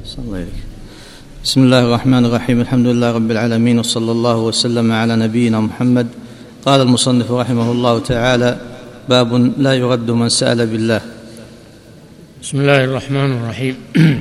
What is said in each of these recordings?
صلى الله عليه. بسم الله الرحمن الرحيم. الحمد لله رب العالمين، وصلى الله وسلم على نبينا محمد. قال المصنف رحمه الله تعالى: باب لا يرد من سأل بالله. بسم الله الرحمن الرحيم.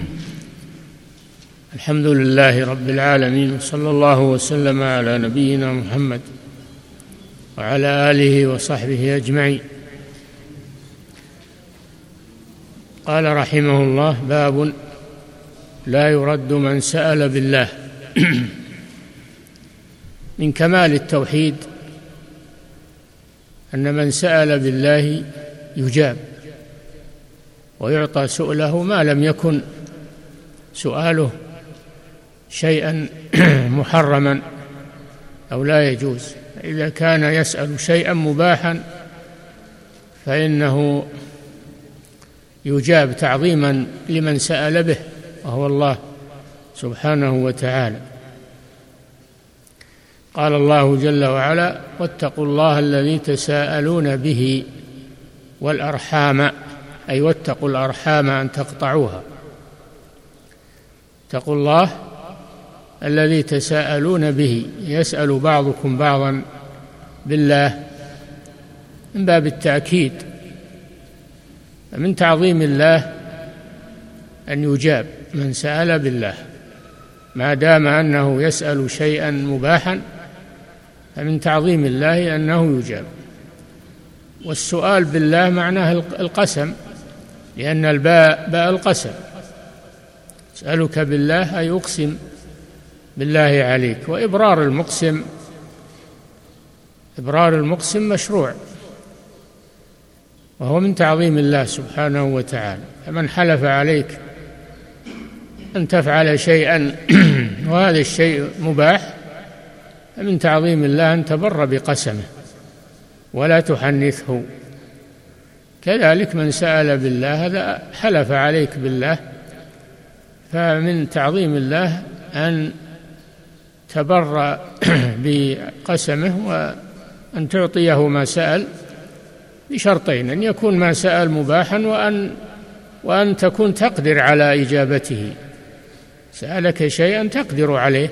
الحمد لله رب العالمين، وصلى الله وسلم على نبينا محمد وعلى آله وصحبه أجمعين. قال رحمه الله: باب لا يرد من سأل بالله. من كمال التوحيد أن من سأل بالله يجاب ويعطى سؤله ما لم يكن سؤاله شيئا محرما أو لا يجوز. إذا كان يسأل شيئا مباحا فإنه يجاب تعظيما لمن سأل به، وهو الله سبحانه وتعالى. قال الله جل وعلا: واتقوا الله الذي تساءلون به والأرحام، أي واتقوا الأرحام أن تقطعوها. اتقوا الله الذي تساءلون به، يسأل بعضكم بعضا بالله من باب التأكيد. من تعظيم الله أن يجاب من سأل بالله، ما دام أنه يسأل شيئا مباحا فمن تعظيم الله أنه يجاب. والسؤال بالله معناه القسم، لأن الباء باء القسم. أسألك بالله أي أقسم بالله عليك. وإبرار المقسم مشروع، وهو من تعظيم الله سبحانه وتعالى. فمن حلف عليك أن تفعل شيئا وهذا الشيء مباح فمن تعظيم الله أن تبر بقسمه ولا تحنثه. كذلك من سأل بالله هذا حلف عليك بالله، فمن تعظيم الله أن تبر بقسمه وأن تعطيه ما سأل، بشرطين: أن يكون ما سأل مباحا، وأن تكون تقدر على إجابته. سألك شيئا تقدر عليه.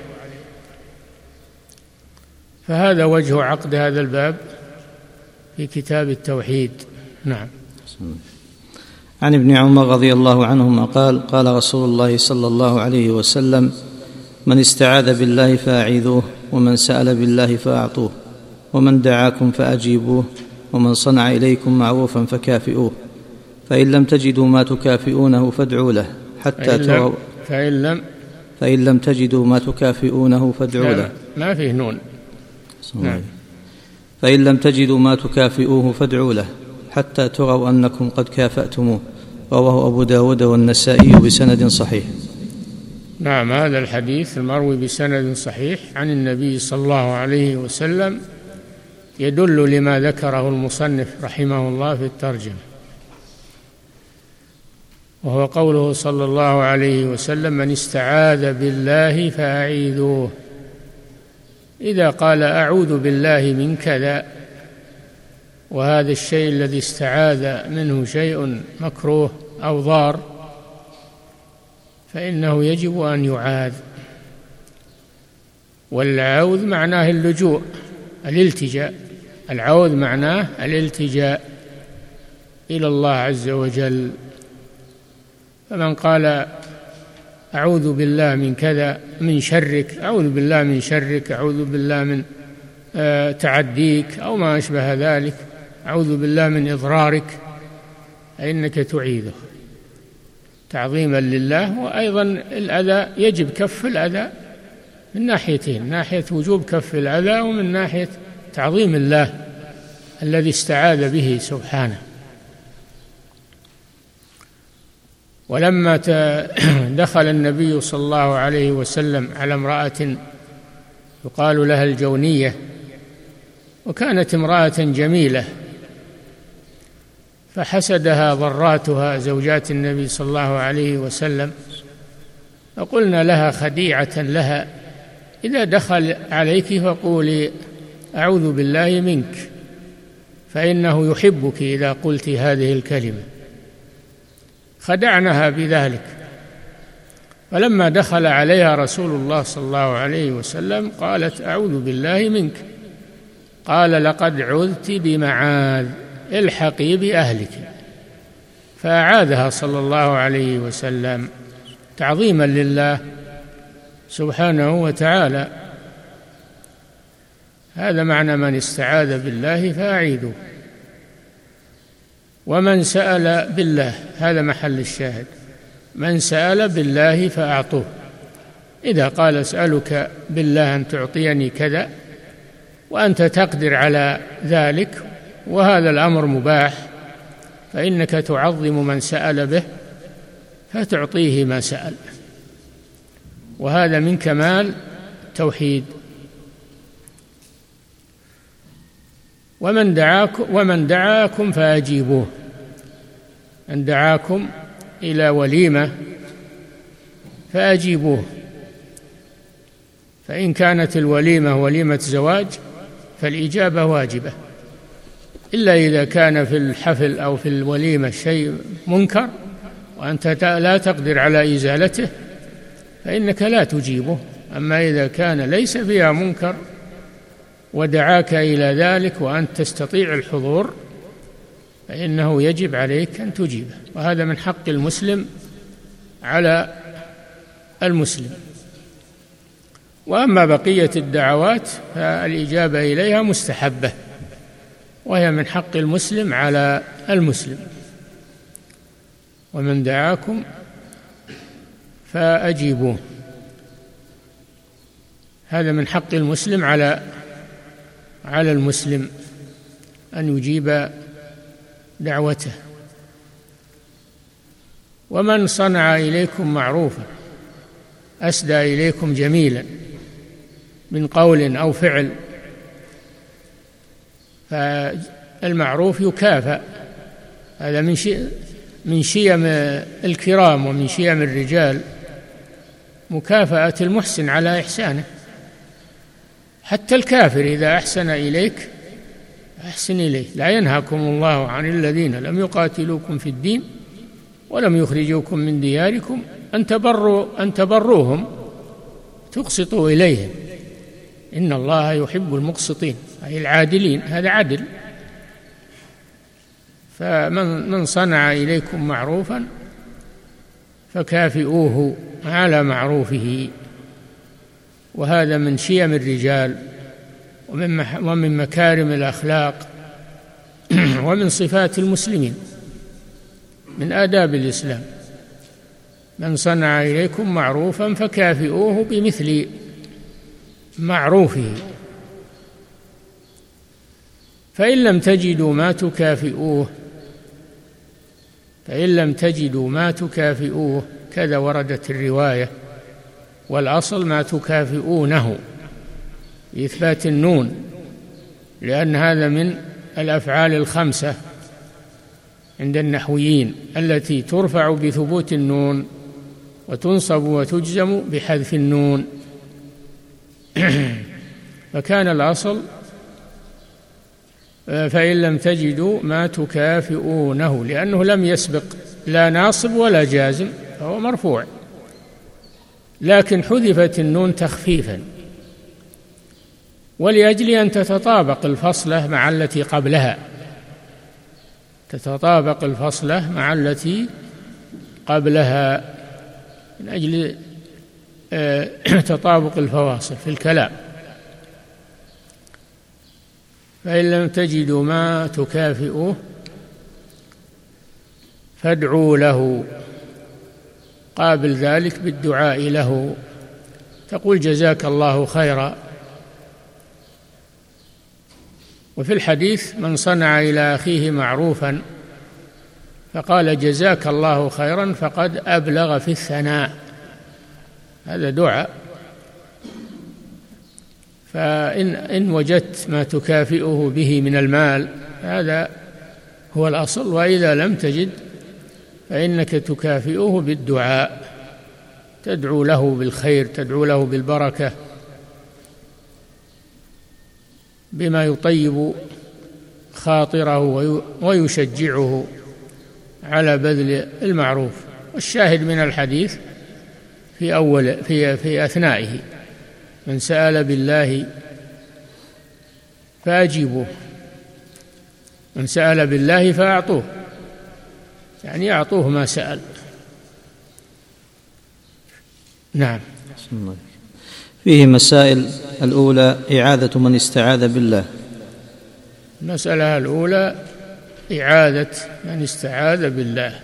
فهذا وجه عقد هذا الباب في كتاب التوحيد. نعم. عن ابن عمر رضي الله عنهما قال: قال رسول الله صلى الله عليه وسلم: من استعاذ بالله فأعيذوه، ومن سأل بالله فأعطوه، ومن دعاكم فأجيبوه، ومن صنع إليكم معروفا فكافئوه، فإن لم تجدوا ما تكافئونه فادعوا له حتى تروا فإن لم تجدوا ما تكافئونه فادعوا له. ما فيه نون. نعم. فإن لم تجدوا ما تكافئوه فادعوا له حتى تروا أنكم قد كافأتموه. رواه أبو داود والنسائي بسند صحيح. نعم، هذا الحديث المروي بسند صحيح عن النبي صلى الله عليه وسلم يدل لما ذكره المصنف رحمه الله في الترجمة، وهو قوله صلى الله عليه وسلم: من استعاذ بالله فأعيذوه. إذا قال أعوذ بالله من كذا، وهذا الشيء الذي استعاذ منه شيء مكروه أو ضار، فإنه يجب أن يعاذ. والعوذ معناه اللجوء، الالتجاء. العوذ معناه الالتجاء إلى الله عز وجل. فمن قال أعوذ بالله من كذا، من شرك، أعوذ بالله من شرك، أعوذ بالله من تعديك أو ما أشبه ذلك، أعوذ بالله من إضرارك، فإنك تعيذه تعظيما لله. وأيضا الأذى يجب كف الأذى من ناحيتين: من ناحية وجوب كف الأذى، ومن ناحية تعظيم الله الذي استعاذ به سبحانه. ولما دخل النبي صلى الله عليه وسلم على امرأة يقال لها الجونية، وكانت امرأة جميلة، فحسدها ضراتها زوجات النبي صلى الله عليه وسلم، فقلنا لها خديعة لها: إذا دخل عليك فقولي أعوذ بالله منك، فإنه يحبك إذا قلت هذه الكلمة. خدعنها بذلك، فلما دخل عليها رسول الله صلى الله عليه وسلم قالت: أعوذ بالله منك. قال: لقد عذت بمعاذ، الحقي بأهلك. فأعاذها صلى الله عليه وسلم تعظيما لله سبحانه وتعالى. هذا معنى من استعاذ بالله فأعيذوه. ومن سأل بالله، هذا محل الشاهد، من سأل بالله فأعطوه. إذا قال: أسألك بالله أن تعطيني كذا، وأنت تقدر على ذلك وهذا الأمر مباح، فإنك تعظم من سأل به فتعطيه ما سأل، وهذا من كمال التوحيد. ومن دعاكم فأجيبوه، من دعاكم إلى وليمة فأجيبوه. فإن كانت الوليمة وليمة زواج فالإجابة واجبة، إلا إذا كان في الحفل أو في الوليمة شيء منكر وأنت لا تقدر على إزالته فإنك لا تجيبه. أما إذا كان ليس فيها منكر ودعاك إلى ذلك وأنت تستطيع الحضور فإنه يجب عليك أن تجيبه، وهذا من حق المسلم على المسلم. وأما بقية الدعوات فالإجابة إليها مستحبة، وهي من حق المسلم على المسلم. ومن دعاكم فأجيبوه، هذا من حق المسلم على المسلم أن يجيب دعوته. ومن صنع إليكم معروفا، أسدى إليكم جميلا من قول أو فعل، فالمعروف يكافأ. هذا من شيم الكرام ومن شيم الرجال، مكافأة المحسن على إحسانه. حتى الكافر إذا أحسن إليك أحسن إليه. لا ينهاكم الله عن الذين لم يقاتلوكم في الدين ولم يخرجوكم من دياركم أن تبروهم تقسطوا إليهم، إن الله يحب المقسطين، أي العادلين. هذا عدل. فمن صنع إليكم معروفا فكافئوه على معروفه، وهذا من شيم الرجال ومن مكارم الأخلاق ومن صفات المسلمين، من آداب الإسلام. من صنع إليكم معروفا فكافئوه بمثل معروفه، فإن لم تجدوا ما تكافئوه كذا وردت الرواية، والأصل ما تكافئونه بإثبات النون، لأن هذا من الأفعال الخمسة عند النحويين التي ترفع بثبوت النون وتنصب وتجزم بحذف النون. فكان الأصل فإن لم تجدوا ما تكافئونه، لأنه لم يسبق لا ناصب ولا جازم، فهو مرفوع، لكن حذفت النون تخفيفا ولأجل أن تتطابق الفصلة مع التي قبلها، تتطابق الفصلة مع التي قبلها من أجل تطابق الفواصل في الكلام. فإن لم تجدوا ما تكافئوه فادعوا له، قابل ذلك بالدعاء له، تقول جزاك الله خيرا. وفي الحديث من صنع إلى أخيه معروفا فقال جزاك الله خيرا فقد أبلغ في الثناء، هذا دعاء. فإن وجدت ما تكافئه به من المال هذا هو الأصل، وإذا لم تجد فإنك تكافئه بالدعاء، تدعو له بالخير، تدعو له بالبركة، بما يطيب خاطره ويشجعه على بذل المعروف. والشاهد من الحديث في أثنائه: من سأل بالله فأجيبوه، من سأل بالله فأعطوه، يعني أعطوه ما سأل. نعم. فيه مسائل. الأولى إعادة من استعاذ بالله. المسألة الأولى إعادة من استعاذ بالله،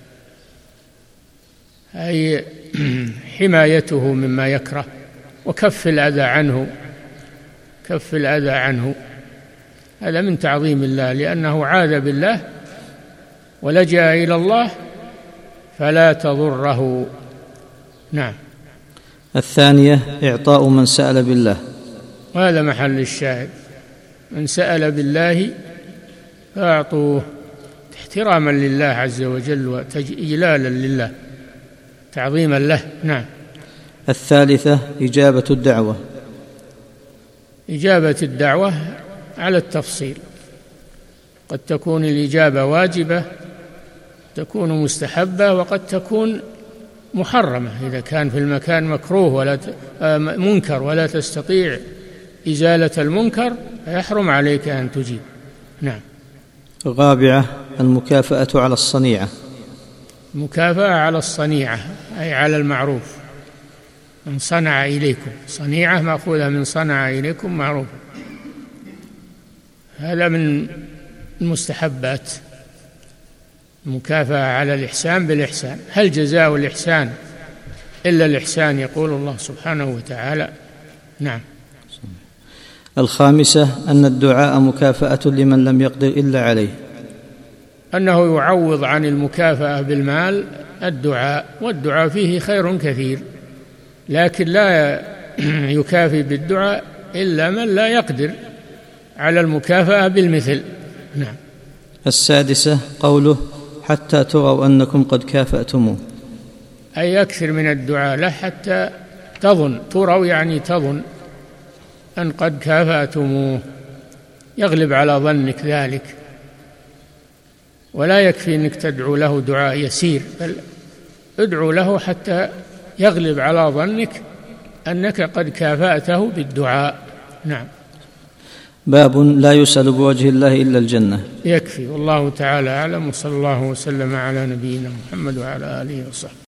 أي حمايته مما يكره وكف الأذى عنه، كف الأذى عنه. هذا من تعظيم الله، لأنه عاذ بالله ولجأ إلى الله فلا تضره. نعم. الثانية إعطاء من سأل بالله، وهذا محل الشاهد: من سأل بالله فأعطوه، احتراما لله عز وجل وإجلالا لله، تعظيما له. نعم. الثالثة إجابة الدعوة. إجابة الدعوة على التفصيل، قد تكون الإجابة واجبة، تكون مستحبة، وقد تكون محرمة إذا كان في المكان مكروه ولا منكر ولا تستطيع إزالة المنكر فيحرم عليك أن تجيب. نعم. الرابعة المكافأة على الصنيعة. مكافأة على الصنيعة أي على المعروف. من صنع إليكم، صنيعة مأخوذة من صنع إليكم معروف، هذا من المستحبات. مكافأة على الإحسان بالإحسان. هل جزاء الإحسان إلا الإحسان؟ يقول الله سبحانه وتعالى. نعم. الخامسة أن الدعاء مكافأة لمن لم يقدر إلا عليه، أنه يعوض عن المكافأة بالمال الدعاء، والدعاء فيه خير كثير، لكن لا يكافي بالدعاء إلا من لا يقدر على المكافأة بالمثل. نعم. السادسة قوله حتى تروا أنكم قد كافأتموه، أي أكثر من الدعاء له حتى تظن، تروا يعني تظن أن قد كافأتموه، يغلب على ظنك ذلك، ولا يكفي أنك تدعو له دعاء يسير، بل ادعو له حتى يغلب على ظنك أنك قد كافأته بالدعاء. نعم. باب لا يسأل بوجه الله إلا الجنة. يكفي، والله تعالى أعلم، وصلى الله وسلم على نبينا محمد وعلى آله وصحبه.